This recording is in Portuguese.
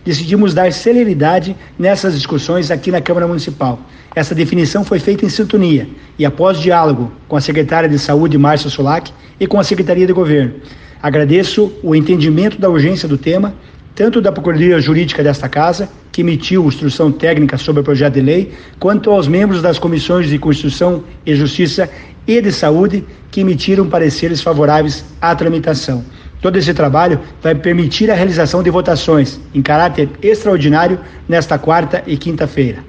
decidimos dar celeridade nessas discussões aqui na Câmara Municipal. Essa definição foi feita em sintonia e após diálogo com a secretária de Saúde, Márcia Sulac, e com a Secretaria de Governo. Agradeço o entendimento da urgência do tema, tanto da Procuradoria Jurídica desta Casa, que emitiu instrução técnica sobre o projeto de lei, quanto aos membros das comissões de Constituição e Justiça e de Saúde, que emitiram pareceres favoráveis à tramitação. Todo esse trabalho vai permitir a realização de votações em caráter extraordinário nesta quarta e quinta-feira.